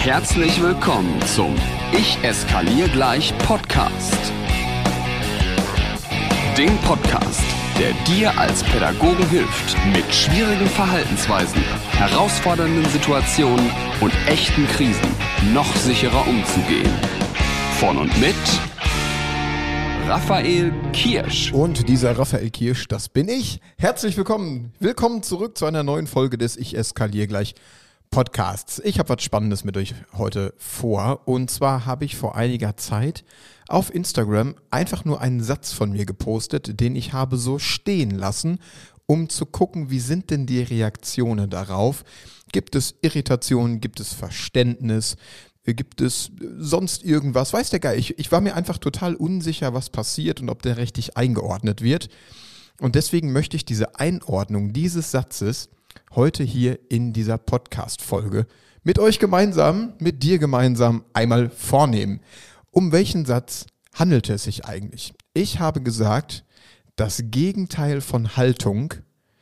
Herzlich willkommen zum Ich eskaliere gleich Podcast. Dem Podcast, der dir als Pädagogen hilft, mit schwierigen Verhaltensweisen, herausfordernden Situationen und echten Krisen noch sicherer umzugehen. Von und mit Raphael Kirsch. Und dieser Raphael Kirsch, das bin ich. Herzlich willkommen. Willkommen zurück zu einer neuen Folge des Ich eskaliere gleich Podcasts. Ich habe was Spannendes mit euch heute vor. Und zwar habe ich vor einiger Zeit auf Instagram einfach nur einen Satz von mir gepostet, den ich habe so stehen lassen, um zu gucken, wie sind denn die Reaktionen darauf? Gibt es Irritationen? Gibt es Verständnis? Gibt es sonst irgendwas? Weiß der Geil. Ich war mir einfach total unsicher, was passiert und ob der richtig eingeordnet wird. Und deswegen möchte ich diese Einordnung dieses Satzes heute hier in dieser Podcast-Folge mit euch gemeinsam, mit dir gemeinsam einmal vornehmen. Um welchen Satz handelt es sich eigentlich? Ich habe gesagt, das Gegenteil von Haltung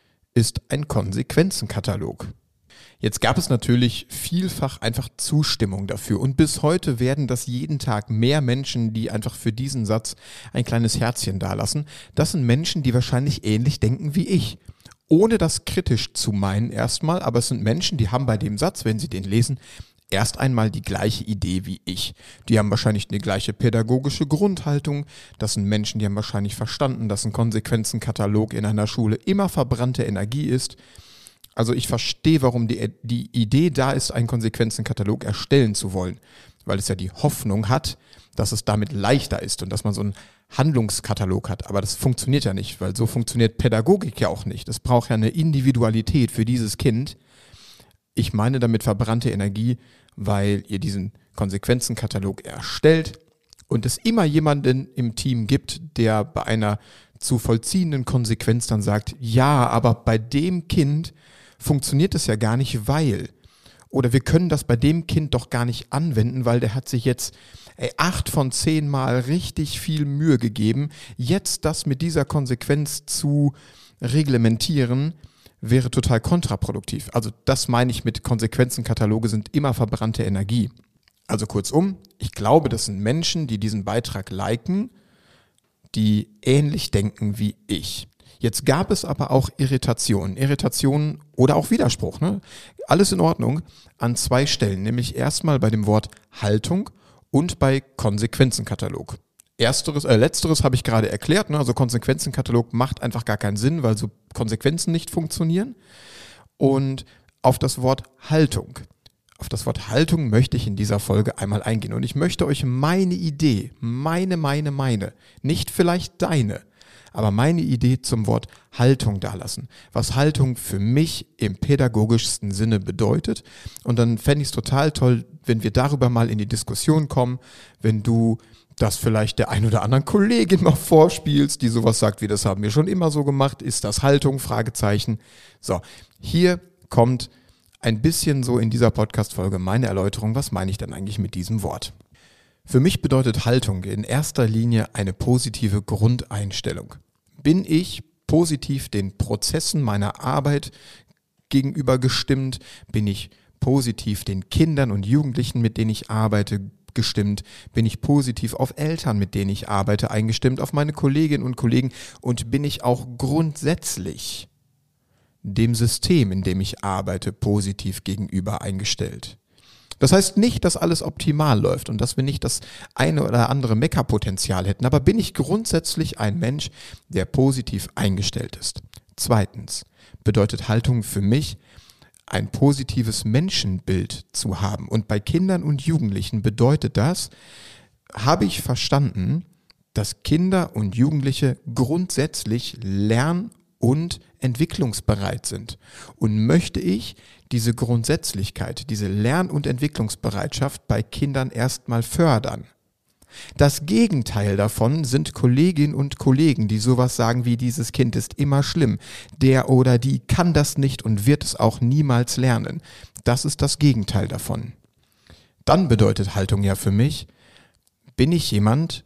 ist ein Konsequenzenkatalog. Jetzt gab es natürlich vielfach einfach Zustimmung dafür und bis heute werden das jeden Tag mehr Menschen, die einfach für diesen Satz ein kleines Herzchen dalassen. Das sind Menschen, die wahrscheinlich ähnlich denken wie ich. Ohne das kritisch zu meinen erstmal, aber es sind Menschen, die haben bei dem Satz, wenn sie den lesen, erst einmal die gleiche Idee wie ich. Die haben wahrscheinlich eine gleiche pädagogische Grundhaltung. Das sind Menschen, die haben wahrscheinlich verstanden, dass ein Konsequenzenkatalog in einer Schule immer verbrannte Energie ist. Also ich verstehe, warum die Idee da ist, einen Konsequenzenkatalog erstellen zu wollen, weil es ja die Hoffnung hat, dass es damit leichter ist und dass man so einen Handlungskatalog hat. Aber das funktioniert ja nicht, weil so funktioniert Pädagogik ja auch nicht. Es braucht ja eine Individualität für dieses Kind. Ich meine damit verbrannte Energie, weil ihr diesen Konsequenzenkatalog erstellt und es immer jemanden im Team gibt, der bei einer zu vollziehenden Konsequenz dann sagt, ja, aber bei dem Kind funktioniert es ja gar nicht, weil. Oder wir können das bei dem Kind doch gar nicht anwenden, weil der hat sich jetzt 8 von 10 Mal richtig viel Mühe gegeben. Jetzt das mit dieser Konsequenz zu reglementieren, wäre total kontraproduktiv. Also das meine ich mit Konsequenzenkataloge sind immer verbrannte Energie. Also kurzum, ich glaube, das sind Menschen, die diesen Beitrag liken, die ähnlich denken wie ich. Jetzt gab es aber auch Irritationen oder auch Widerspruch, ne? Alles in Ordnung an 2 Stellen, nämlich erstmal bei dem Wort Haltung und bei Konsequenzenkatalog. Letzteres habe ich gerade erklärt, ne? Also Konsequenzenkatalog macht einfach gar keinen Sinn, weil so Konsequenzen nicht funktionieren. Und auf das Wort Haltung möchte ich in dieser Folge einmal eingehen. Und ich möchte euch meine Idee, meine, nicht vielleicht deine, aber meine Idee zum Wort Haltung dalassen. Was Haltung für mich im pädagogischsten Sinne bedeutet. Und dann fände ich es total toll, wenn wir darüber mal in die Diskussion kommen, wenn du das vielleicht der ein oder anderen Kollegin mal vorspielst, die sowas sagt wie, das haben wir schon immer so gemacht. Ist das Haltung? Fragezeichen. So, hier kommt ein bisschen so in dieser Podcast-Folge meine Erläuterung, was meine ich denn eigentlich mit diesem Wort? Für mich bedeutet Haltung in erster Linie eine positive Grundeinstellung. Bin ich positiv den Prozessen meiner Arbeit gegenüber gestimmt? Bin ich positiv den Kindern und Jugendlichen, mit denen ich arbeite, gestimmt? Bin ich positiv auf Eltern, mit denen ich arbeite, eingestimmt? Auf meine Kolleginnen und Kollegen? Und bin ich auch grundsätzlich dem System, in dem ich arbeite, positiv gegenüber eingestellt? Das heißt nicht, dass alles optimal läuft und dass wir nicht das eine oder andere Meckerpotenzial hätten, aber bin ich grundsätzlich ein Mensch, der positiv eingestellt ist? Zweitens bedeutet Haltung für mich, ein positives Menschenbild zu haben. Und bei Kindern und Jugendlichen bedeutet das, habe ich verstanden, dass Kinder und Jugendliche grundsätzlich lern- und entwicklungsbereit sind. Und möchte ich diese Grundsätzlichkeit, diese Lern- und Entwicklungsbereitschaft bei Kindern erstmal fördern. Das Gegenteil davon sind Kolleginnen und Kollegen, die sowas sagen wie, dieses Kind ist immer schlimm, der oder die kann das nicht und wird es auch niemals lernen. Das ist das Gegenteil davon. Dann bedeutet Haltung ja für mich, bin ich jemand,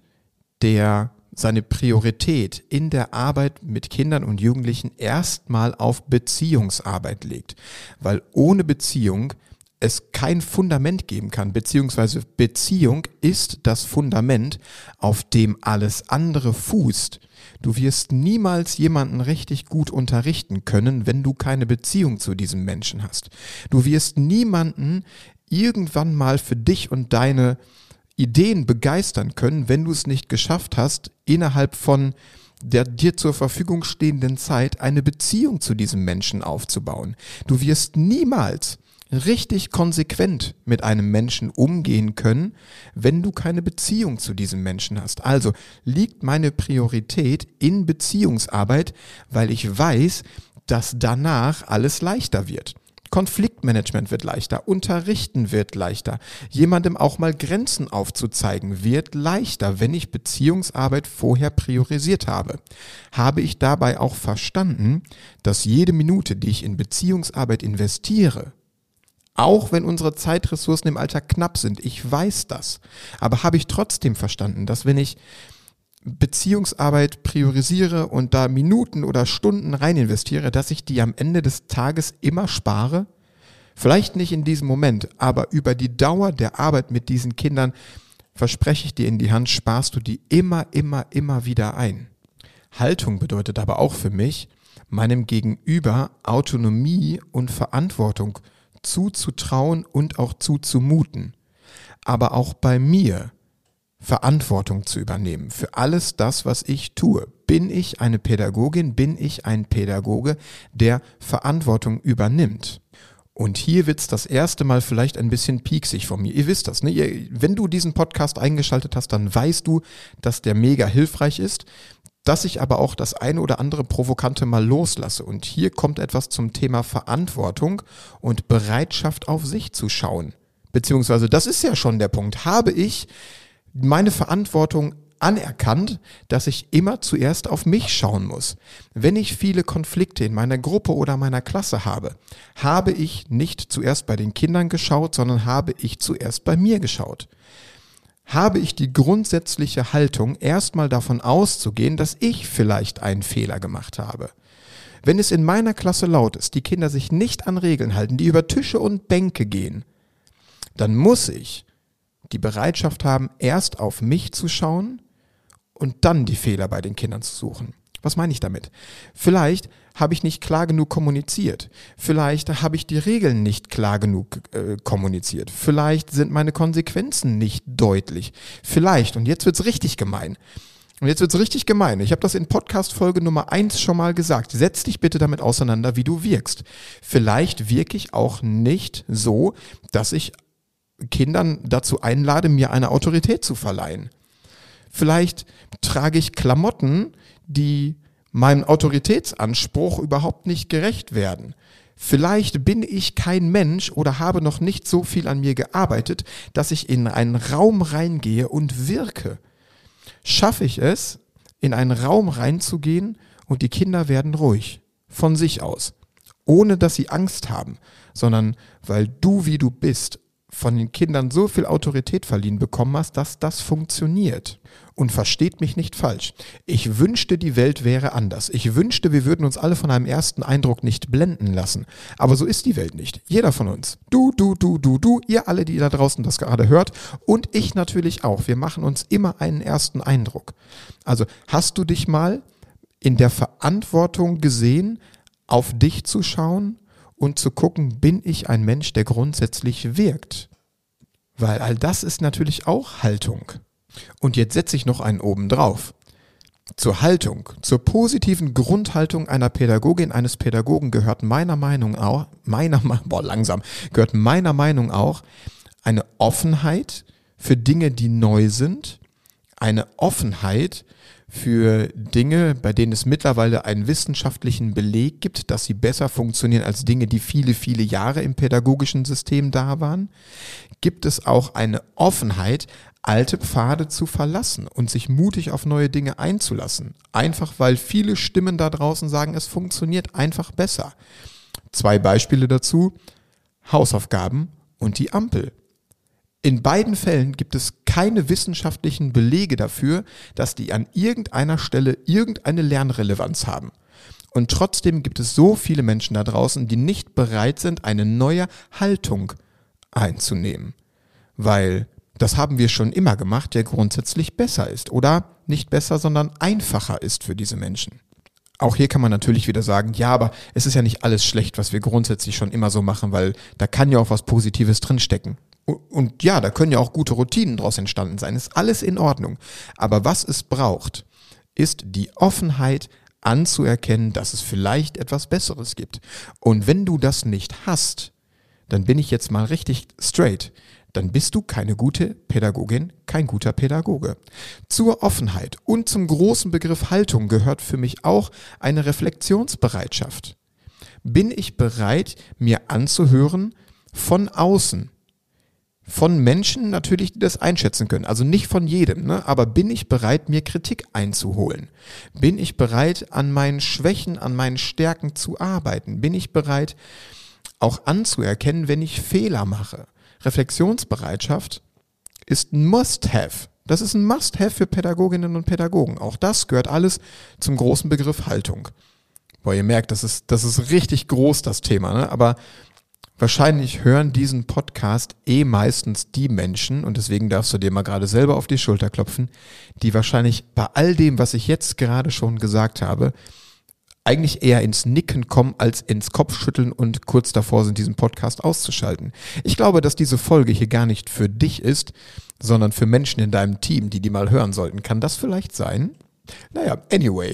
der seine Priorität in der Arbeit mit Kindern und Jugendlichen erstmal auf Beziehungsarbeit legt. Weil ohne Beziehung es kein Fundament geben kann, beziehungsweise Beziehung ist das Fundament, auf dem alles andere fußt. Du wirst niemals jemanden richtig gut unterrichten können, wenn du keine Beziehung zu diesem Menschen hast. Du wirst niemanden irgendwann mal für dich und deine Ideen begeistern können, wenn du es nicht geschafft hast, innerhalb von der dir zur Verfügung stehenden Zeit eine Beziehung zu diesem Menschen aufzubauen. Du wirst niemals richtig konsequent mit einem Menschen umgehen können, wenn du keine Beziehung zu diesem Menschen hast. Also liegt meine Priorität in Beziehungsarbeit, weil ich weiß, dass danach alles leichter wird. Konfliktmanagement wird leichter, Unterrichten wird leichter, jemandem auch mal Grenzen aufzuzeigen wird leichter, wenn ich Beziehungsarbeit vorher priorisiert habe. Habe ich dabei auch verstanden, dass jede Minute, die ich in Beziehungsarbeit investiere, auch wenn unsere Zeitressourcen im Alltag knapp sind, ich weiß das, aber habe ich trotzdem verstanden, dass wenn ich Beziehungsarbeit priorisiere und da Minuten oder Stunden rein investiere, dass ich die am Ende des Tages immer spare? Vielleicht nicht in diesem Moment, aber über die Dauer der Arbeit mit diesen Kindern, verspreche ich dir in die Hand, sparst du die immer wieder ein. Haltung bedeutet aber auch für mich, meinem Gegenüber Autonomie und Verantwortung zuzutrauen und auch zuzumuten. Aber auch bei mir Verantwortung zu übernehmen für alles das, was ich tue. Bin ich eine Pädagogin, bin ich ein Pädagoge, der Verantwortung übernimmt? Und hier wird's das erste Mal vielleicht ein bisschen pieksig von mir. Ihr wisst das, ne? Wenn du diesen Podcast eingeschaltet hast, dann weißt du, dass der mega hilfreich ist, dass ich aber auch das eine oder andere Provokante mal loslasse. Und hier kommt etwas zum Thema Verantwortung und Bereitschaft auf sich zu schauen. Beziehungsweise, das ist ja schon der Punkt. Habe ich meine Verantwortung anerkannt, dass ich immer zuerst auf mich schauen muss. Wenn ich viele Konflikte in meiner Gruppe oder meiner Klasse habe, habe ich nicht zuerst bei den Kindern geschaut, sondern habe ich zuerst bei mir geschaut. Habe ich die grundsätzliche Haltung, erstmal davon auszugehen, dass ich vielleicht einen Fehler gemacht habe. Wenn es in meiner Klasse laut ist, die Kinder sich nicht an Regeln halten, die über Tische und Bänke gehen, dann muss ich die Bereitschaft haben, erst auf mich zu schauen und dann die Fehler bei den Kindern zu suchen. Was meine ich damit? Vielleicht habe ich nicht klar genug kommuniziert. Vielleicht habe ich die Regeln nicht klar genug kommuniziert. Vielleicht sind meine Konsequenzen nicht deutlich. Vielleicht, und jetzt wird's richtig gemein. Ich habe das in Podcast-Folge Nummer 1 schon mal gesagt. Setz dich bitte damit auseinander, wie du wirkst. Vielleicht wirke ich auch nicht so, dass ich Kindern dazu einlade, mir eine Autorität zu verleihen. Vielleicht trage ich Klamotten, die meinem Autoritätsanspruch überhaupt nicht gerecht werden. Vielleicht bin ich kein Mensch oder habe noch nicht so viel an mir gearbeitet, dass ich in einen Raum reingehe und wirke. Schaffe ich es, in einen Raum reinzugehen und die Kinder werden ruhig, von sich aus, ohne dass sie Angst haben, sondern weil du, wie du bist, von den Kindern so viel Autorität verliehen bekommen hast, dass das funktioniert. Und versteht mich nicht falsch. Ich wünschte, die Welt wäre anders. Ich wünschte, wir würden uns alle von einem ersten Eindruck nicht blenden lassen. Aber so ist die Welt nicht. Jeder von uns. Du, ihr alle, die da draußen das gerade hört. Und ich natürlich auch. Wir machen uns immer einen ersten Eindruck. Also hast du dich mal in der Verantwortung gesehen, auf dich zu schauen und zu gucken, bin ich ein Mensch, der grundsätzlich wirkt? Weil all das ist natürlich auch Haltung. Und jetzt setze ich noch einen oben drauf. Zur Haltung, zur positiven Grundhaltung einer Pädagogin, eines Pädagogen gehört meiner Meinung auch eine Offenheit für Dinge, die neu sind, eine Offenheit für Dinge, bei denen es mittlerweile einen wissenschaftlichen Beleg gibt, dass sie besser funktionieren als Dinge, die viele Jahre im pädagogischen System da waren, gibt es auch eine Offenheit, alte Pfade zu verlassen und sich mutig auf neue Dinge einzulassen. Einfach weil viele Stimmen da draußen sagen, es funktioniert einfach besser. 2 Beispiele dazu: Hausaufgaben und die Ampel. In beiden Fällen gibt es keine wissenschaftlichen Belege dafür, dass die an irgendeiner Stelle irgendeine Lernrelevanz haben. Und trotzdem gibt es so viele Menschen da draußen, die nicht bereit sind, eine neue Haltung einzunehmen, weil das haben wir schon immer gemacht, der grundsätzlich besser ist oder nicht besser, sondern einfacher ist für diese Menschen. Auch hier kann man natürlich wieder sagen, ja, aber es ist ja nicht alles schlecht, was wir grundsätzlich schon immer so machen, weil da kann ja auch was Positives drinstecken. Und ja, da können ja auch gute Routinen draus entstanden sein, ist alles in Ordnung. Aber was es braucht, ist die Offenheit anzuerkennen, dass es vielleicht etwas Besseres gibt. Und wenn du das nicht hast, dann bin ich jetzt mal richtig straight, dann bist du keine gute Pädagogin, kein guter Pädagoge. Zur Offenheit und zum großen Begriff Haltung gehört für mich auch eine Reflexionsbereitschaft. Bin ich bereit, mir anzuhören von außen? Von Menschen natürlich, die das einschätzen können. Also nicht von jedem, ne? Aber bin ich bereit, mir Kritik einzuholen? Bin ich bereit, an meinen Schwächen, an meinen Stärken zu arbeiten? Bin ich bereit, auch anzuerkennen, wenn ich Fehler mache? Reflexionsbereitschaft ist ein Must-Have. Das ist ein Must-Have für Pädagoginnen und Pädagogen. Auch das gehört alles zum großen Begriff Haltung. Boah, ihr merkt, das ist richtig groß, das Thema, ne? Aber wahrscheinlich hören diesen Podcast meistens die Menschen, und deswegen darfst du dir mal gerade selber auf die Schulter klopfen, die wahrscheinlich bei all dem, was ich jetzt gerade schon gesagt habe, eigentlich eher ins Nicken kommen als ins Kopfschütteln und kurz davor sind, diesen Podcast auszuschalten. Ich glaube, dass diese Folge hier gar nicht für dich ist, sondern für Menschen in deinem Team, die mal hören sollten. Kann das vielleicht sein? Naja, anyway.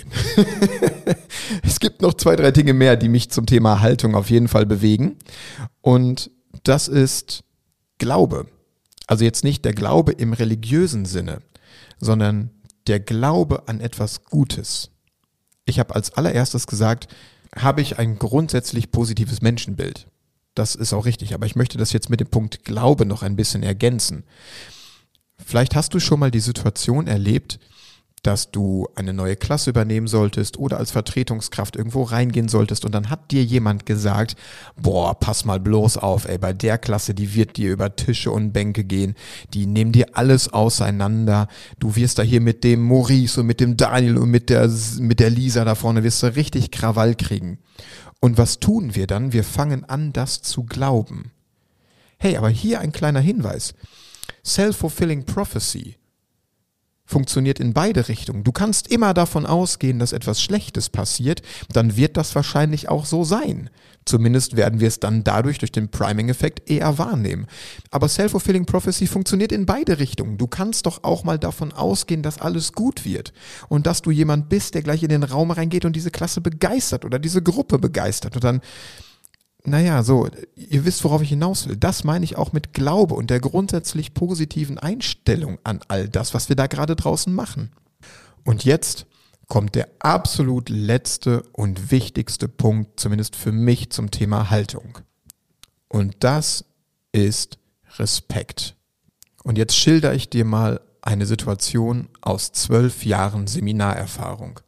Es gibt noch 2, 3 Dinge mehr, die mich zum Thema Haltung auf jeden Fall bewegen. Und das ist Glaube. Also jetzt nicht der Glaube im religiösen Sinne, sondern der Glaube an etwas Gutes. Ich habe als allererstes gesagt, habe ich ein grundsätzlich positives Menschenbild. Das ist auch richtig, aber ich möchte das jetzt mit dem Punkt Glaube noch ein bisschen ergänzen. Vielleicht hast du schon mal die Situation erlebt, dass du eine neue Klasse übernehmen solltest oder als Vertretungskraft irgendwo reingehen solltest und dann hat dir jemand gesagt, boah, pass mal bloß auf, ey, bei der Klasse, die wird dir über Tische und Bänke gehen, die nehmen dir alles auseinander, du wirst da hier mit dem Maurice und mit dem Daniel und mit der Lisa da vorne, wirst du richtig Krawall kriegen. Und was tun wir dann? Wir fangen an, das zu glauben. Hey, aber hier ein kleiner Hinweis. Self-fulfilling prophecy funktioniert in beide Richtungen. Du kannst immer davon ausgehen, dass etwas Schlechtes passiert, dann wird das wahrscheinlich auch so sein. Zumindest werden wir es dann dadurch durch den Priming-Effekt eher wahrnehmen. Aber Self-fulfilling prophecy funktioniert in beide Richtungen. Du kannst doch auch mal davon ausgehen, dass alles gut wird und dass du jemand bist, der gleich in den Raum reingeht und diese Klasse begeistert oder diese Gruppe begeistert und dann naja, so, ihr wisst, worauf ich hinaus will. Das meine ich auch mit Glaube und der grundsätzlich positiven Einstellung an all das, was wir da gerade draußen machen. Und jetzt kommt der absolut letzte und wichtigste Punkt, zumindest für mich, zum Thema Haltung. Und das ist Respekt. Und jetzt schildere ich dir mal eine Situation aus 12 Jahren Seminarerfahrung.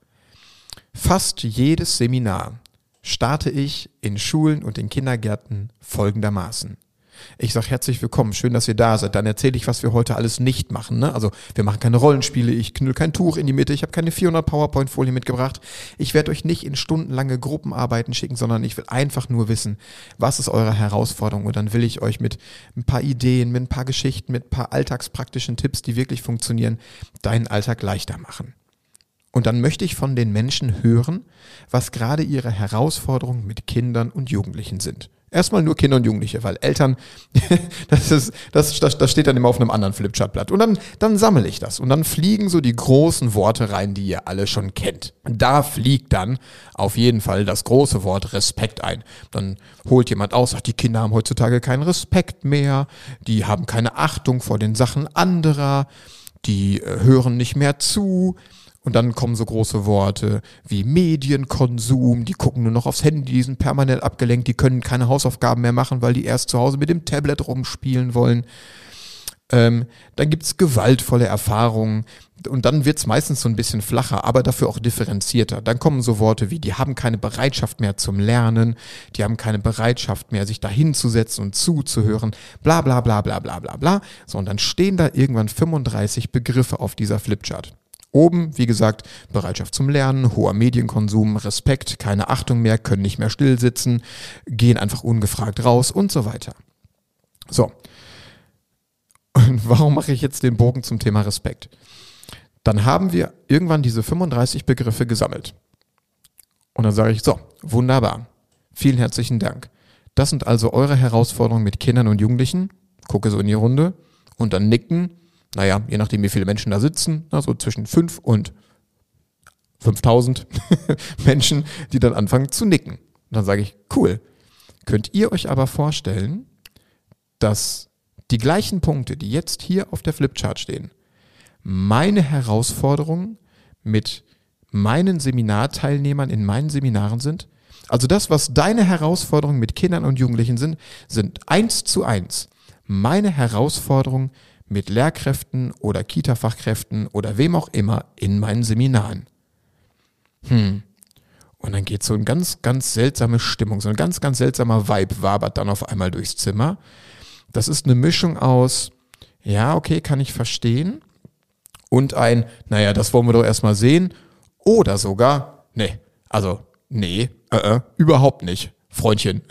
Fast jedes Seminar starte ich in Schulen und in Kindergärten folgendermaßen. Ich sage herzlich willkommen, schön, dass ihr da seid. Dann erzähle ich, was wir heute alles nicht machen. Ne? Also wir machen keine Rollenspiele, ich knüll kein Tuch in die Mitte, ich habe keine 400 PowerPoint-Folien mitgebracht. Ich werde euch nicht in stundenlange Gruppenarbeiten schicken, sondern ich will einfach nur wissen, was ist eure Herausforderung. Und dann will ich euch mit ein paar Ideen, mit ein paar Geschichten, mit ein paar alltagspraktischen Tipps, die wirklich funktionieren, deinen Alltag leichter machen. Und dann möchte ich von den Menschen hören, was gerade ihre Herausforderungen mit Kindern und Jugendlichen sind. Erstmal nur Kinder und Jugendliche, weil Eltern, das steht dann immer auf einem anderen Flipchartblatt. Und dann sammle ich das. Und dann fliegen so die großen Worte rein, die ihr alle schon kennt. Da fliegt dann auf jeden Fall das große Wort Respekt ein. Dann holt jemand aus, sagt, die Kinder haben heutzutage keinen Respekt mehr, die haben keine Achtung vor den Sachen anderer, die hören nicht mehr zu. Und dann kommen so große Worte wie Medienkonsum, die gucken nur noch aufs Handy, die sind permanent abgelenkt, die können keine Hausaufgaben mehr machen, weil die erst zu Hause mit dem Tablet rumspielen wollen. Dann gibt's gewaltvolle Erfahrungen und dann wird's meistens so ein bisschen flacher, aber dafür auch differenzierter. Dann kommen so Worte wie, die haben keine Bereitschaft mehr zum Lernen, die haben keine Bereitschaft mehr, sich da hinzusetzen und zuzuhören, bla bla bla bla bla bla bla. So, und dann stehen da irgendwann 35 Begriffe auf dieser Flipchart. Oben, wie gesagt, Bereitschaft zum Lernen, hoher Medienkonsum, Respekt, keine Achtung mehr, können nicht mehr still sitzen, gehen einfach ungefragt raus und so weiter. So. Und warum mache ich jetzt den Bogen zum Thema Respekt? Dann haben wir irgendwann diese 35 Begriffe gesammelt. Und dann sage ich, so, wunderbar. Vielen herzlichen Dank. Das sind also eure Herausforderungen mit Kindern und Jugendlichen. Gucke so in die Runde und dann nicken. Naja, je nachdem, wie viele Menschen da sitzen, so zwischen 5 und 5000 Menschen, die dann anfangen zu nicken. Und dann sage ich, cool. Könnt ihr euch aber vorstellen, dass die gleichen Punkte, die jetzt hier auf der Flipchart stehen, meine Herausforderungen mit meinen Seminarteilnehmern in meinen Seminaren sind? Also das, was deine Herausforderungen mit Kindern und Jugendlichen sind 1:1 meine Herausforderungen mit Lehrkräften oder Kita-Fachkräften oder wem auch immer in meinen Seminaren. Und dann geht so eine ganz, ganz seltsame Stimmung, so ein ganz, ganz seltsamer Vibe wabert dann auf einmal durchs Zimmer. Das ist eine Mischung aus, ja, okay, kann ich verstehen, und ein, naja, das wollen wir doch erstmal sehen, oder sogar, überhaupt nicht, Freundchen.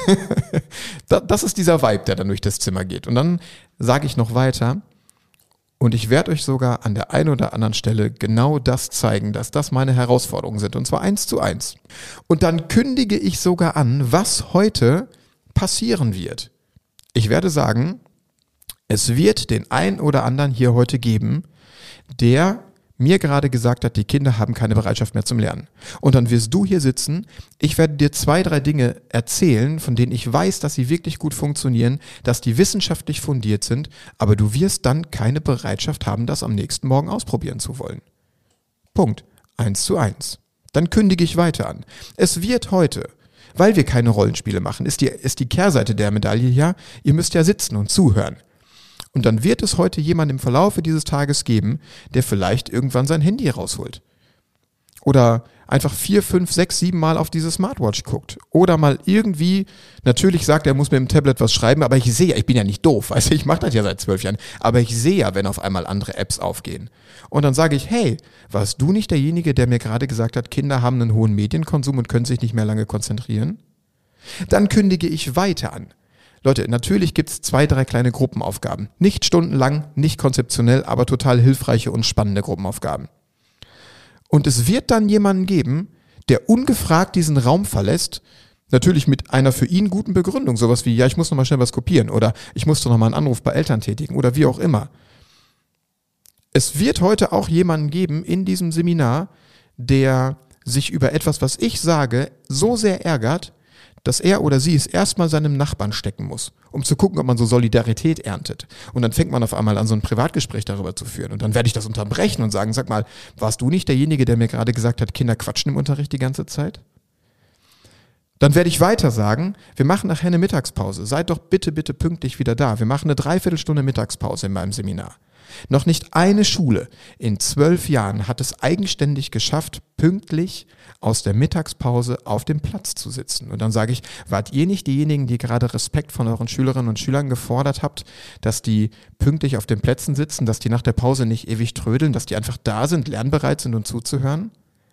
Das ist dieser Vibe, der dann durch das Zimmer geht. Und dann sage ich noch weiter, und ich werde euch sogar an der einen oder anderen Stelle genau das zeigen, dass das meine Herausforderungen sind, und zwar 1:1. Und dann kündige ich sogar an, was heute passieren wird. Ich werde sagen, es wird den einen oder anderen hier heute geben, der mir gerade gesagt hat, die Kinder haben keine Bereitschaft mehr zum Lernen. Und dann wirst du hier sitzen, ich werde dir 2, 3 Dinge erzählen, von denen ich weiß, dass sie wirklich gut funktionieren, dass die wissenschaftlich fundiert sind, aber du wirst dann keine Bereitschaft haben, das am nächsten Morgen ausprobieren zu wollen. Punkt. 1:1. Dann kündige ich weiter an. Es wird heute, weil wir keine Rollenspiele machen, ist die Kehrseite der Medaille, ja, ihr müsst ja sitzen und zuhören. Und dann wird es heute jemand im Verlaufe dieses Tages geben, der vielleicht irgendwann sein Handy rausholt. Oder einfach 4, 5, 6, 7 Mal auf diese Smartwatch guckt. Oder mal irgendwie, natürlich sagt er, muss mit dem Tablet was schreiben, aber ich sehe ja, ich bin ja nicht doof, weißt du, ich mache das ja seit 12 Jahren, aber ich sehe ja, wenn auf einmal andere Apps aufgehen. Und dann sage ich, hey, warst du nicht derjenige, der mir gerade gesagt hat, Kinder haben einen hohen Medienkonsum und können sich nicht mehr lange konzentrieren? Dann kündige ich weiter an. Leute, natürlich gibt es 2, 3 kleine Gruppenaufgaben. Nicht stundenlang, nicht konzeptionell, aber total hilfreiche und spannende Gruppenaufgaben. Und es wird dann jemanden geben, der ungefragt diesen Raum verlässt, natürlich mit einer für ihn guten Begründung, sowas wie, ja, ich muss noch mal schnell was kopieren oder ich musste noch mal einen Anruf bei Eltern tätigen oder wie auch immer. Es wird heute auch jemanden geben in diesem Seminar, der sich über etwas, was ich sage, so sehr ärgert, dass er oder sie es erstmal seinem Nachbarn stecken muss, um zu gucken, ob man so Solidarität erntet. Und dann fängt man auf einmal an, so ein Privatgespräch darüber zu führen. Und dann werde ich das unterbrechen und sagen, sag mal, warst du nicht derjenige, der mir gerade gesagt hat, Kinder quatschen im Unterricht die ganze Zeit? Dann werde ich weiter sagen, wir machen nachher eine Mittagspause. Seid doch bitte, bitte pünktlich wieder da. Wir machen eine Dreiviertelstunde Mittagspause in meinem Seminar. Noch nicht eine Schule in 12 Jahren hat es eigenständig geschafft, pünktlich aus der Mittagspause auf dem Platz zu sitzen. Und dann sage ich, wart ihr nicht diejenigen, die gerade Respekt von euren Schülerinnen und Schülern gefordert habt, dass die pünktlich auf den Plätzen sitzen, dass die nach der Pause nicht ewig trödeln, dass die einfach da sind, lernbereit sind und zuzuhören?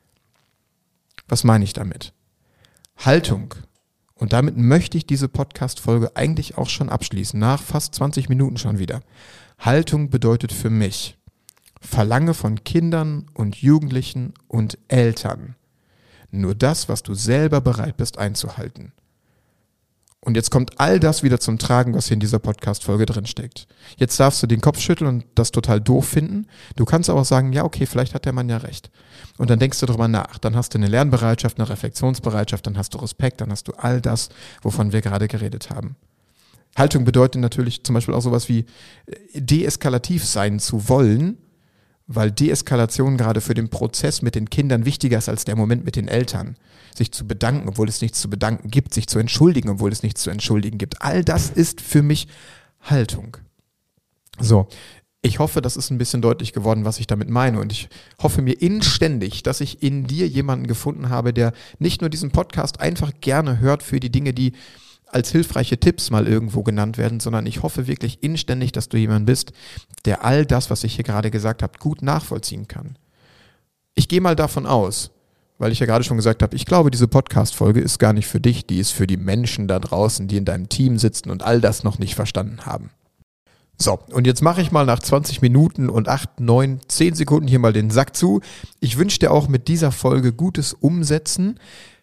Was meine ich damit? Haltung. Und damit möchte ich diese Podcast-Folge eigentlich auch schon abschließen, nach fast 20 Minuten schon wieder. Haltung bedeutet für mich, verlange von Kindern und Jugendlichen und Eltern nur das, was du selber bereit bist einzuhalten. Und jetzt kommt all das wieder zum Tragen, was hier in dieser Podcast-Folge drinsteckt. Jetzt darfst du den Kopf schütteln und das total doof finden. Du kannst aber auch sagen, ja okay, vielleicht hat der Mann ja recht. Und dann denkst du drüber nach. Dann hast du eine Lernbereitschaft, eine Reflexionsbereitschaft, dann hast du Respekt, dann hast du all das, wovon wir gerade geredet haben. Haltung bedeutet natürlich zum Beispiel auch sowas wie deeskalativ sein zu wollen, weil Deeskalation gerade für den Prozess mit den Kindern wichtiger ist als der Moment mit den Eltern. Sich zu bedanken, obwohl es nichts zu bedanken gibt, sich zu entschuldigen, obwohl es nichts zu entschuldigen gibt. All das ist für mich Haltung. So, ich hoffe, das ist ein bisschen deutlich geworden, was ich damit meine, und ich hoffe mir inständig, dass ich in dir jemanden gefunden habe, der nicht nur diesen Podcast einfach gerne hört für die Dinge, die als hilfreiche Tipps mal irgendwo genannt werden, sondern ich hoffe wirklich inständig, dass du jemand bist, der all das, was ich hier gerade gesagt habe, gut nachvollziehen kann. Ich gehe mal davon aus, weil ich ja gerade schon gesagt habe, ich glaube, diese Podcast-Folge ist gar nicht für dich, die ist für die Menschen da draußen, die in deinem Team sitzen und all das noch nicht verstanden haben. So, und jetzt mache ich mal nach 20 Minuten und 8, 9, 10 Sekunden hier mal den Sack zu. Ich wünsche dir auch mit dieser Folge gutes Umsetzen.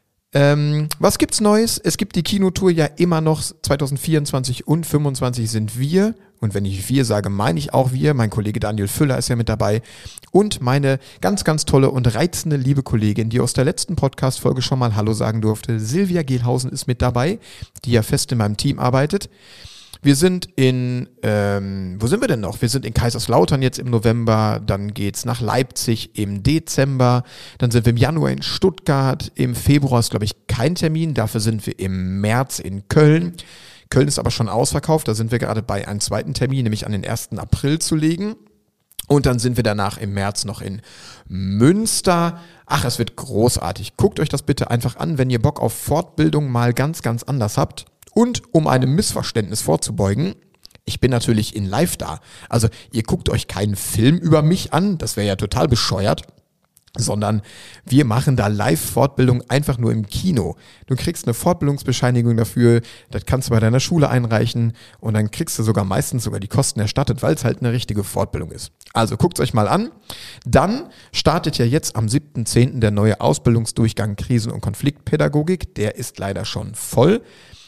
Was gibt's Neues? Es gibt die Kinotour ja immer noch, 2024 und 2025 sind wir, und wenn ich wir sage, meine ich auch wir, mein Kollege Daniel Füller ist ja mit dabei und meine ganz, ganz tolle und reizende liebe Kollegin, die aus der letzten Podcast-Folge schon mal Hallo sagen durfte, Silvia Gehlhausen ist mit dabei, die ja fest in meinem Team arbeitet. Wir sind wo sind wir denn noch? Wir sind in Kaiserslautern jetzt im November, dann geht's nach Leipzig im Dezember, dann sind wir im Januar in Stuttgart, im Februar ist, glaube ich, kein Termin, dafür sind wir im März in Köln. Köln ist aber schon ausverkauft, da sind wir gerade bei einem zweiten Termin, nämlich an den 1. April zu legen. Und dann sind wir danach im März noch in Münster. Ach, es wird großartig. Guckt euch das bitte einfach an, wenn ihr Bock auf Fortbildung mal ganz, ganz anders habt. Und um einem Missverständnis vorzubeugen, ich bin natürlich in Live da. Also ihr guckt euch keinen Film über mich an, das wäre ja total bescheuert, sondern wir machen da Live-Fortbildung einfach nur im Kino. Du kriegst eine Fortbildungsbescheinigung dafür, das kannst du bei deiner Schule einreichen und dann kriegst du meistens sogar die Kosten erstattet, weil es halt eine richtige Fortbildung ist. Also guckt es euch mal an. Dann startet ja jetzt am 7.10. der neue Ausbildungsdurchgang Krisen- und Konfliktpädagogik. Der ist leider schon voll.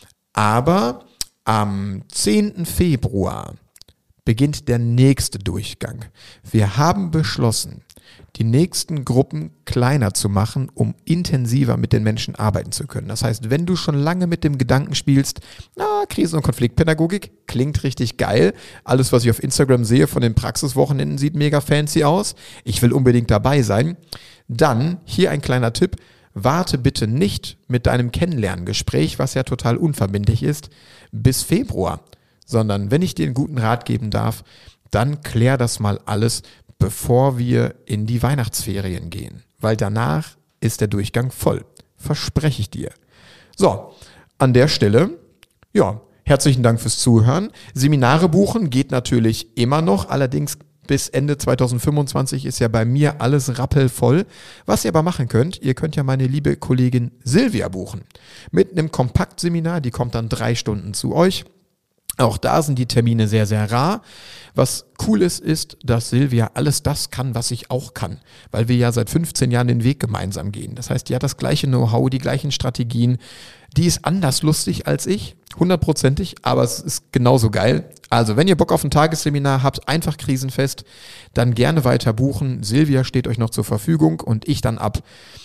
Aber am 10. Februar beginnt der nächste Durchgang. Wir haben beschlossen, die nächsten Gruppen kleiner zu machen, um intensiver mit den Menschen arbeiten zu können. Das heißt, wenn du schon lange mit dem Gedanken spielst, Krisen- und Konfliktpädagogik klingt richtig geil, alles, was ich auf Instagram sehe von den Praxiswochenenden, sieht mega fancy aus, ich will unbedingt dabei sein, dann hier ein kleiner Tipp: Warte bitte nicht mit deinem Kennenlerngespräch, was ja total unverbindlich ist, bis Februar, sondern wenn ich dir einen guten Rat geben darf, dann klär das mal alles, bevor wir in die Weihnachtsferien gehen, weil danach ist der Durchgang voll, verspreche ich dir. So, an der Stelle, ja, herzlichen Dank fürs Zuhören. Seminare buchen geht natürlich immer noch, allerdings bis Ende 2025 ist ja bei mir alles rappelvoll. Was ihr aber machen könnt, ihr könnt ja meine liebe Kollegin Silvia buchen. Mit einem Kompaktseminar, die kommt dann 3 Stunden zu euch. Auch da sind die Termine sehr, sehr rar. Was cool ist, dass Silvia alles das kann, was ich auch kann, weil wir ja seit 15 Jahren den Weg gemeinsam gehen. Das heißt, die hat das gleiche Know-how, die gleichen Strategien. Die ist anders lustig als ich, 100%ig, aber es ist genauso geil. Also, wenn ihr Bock auf ein Tagesseminar habt, einfach krisenfest, dann gerne weiter buchen. Silvia steht euch noch zur Verfügung und ich dann ab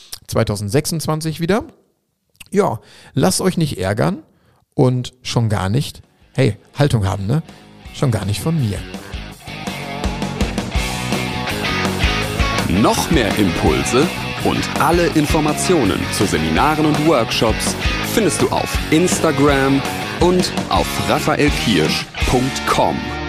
2026 wieder. Ja, lasst euch nicht ärgern und schon gar nicht, hey, Haltung haben, ne? Schon gar nicht von mir. Noch mehr Impulse und alle Informationen zu Seminaren und Workshops findest du auf Instagram und auf raphaelkirsch.com.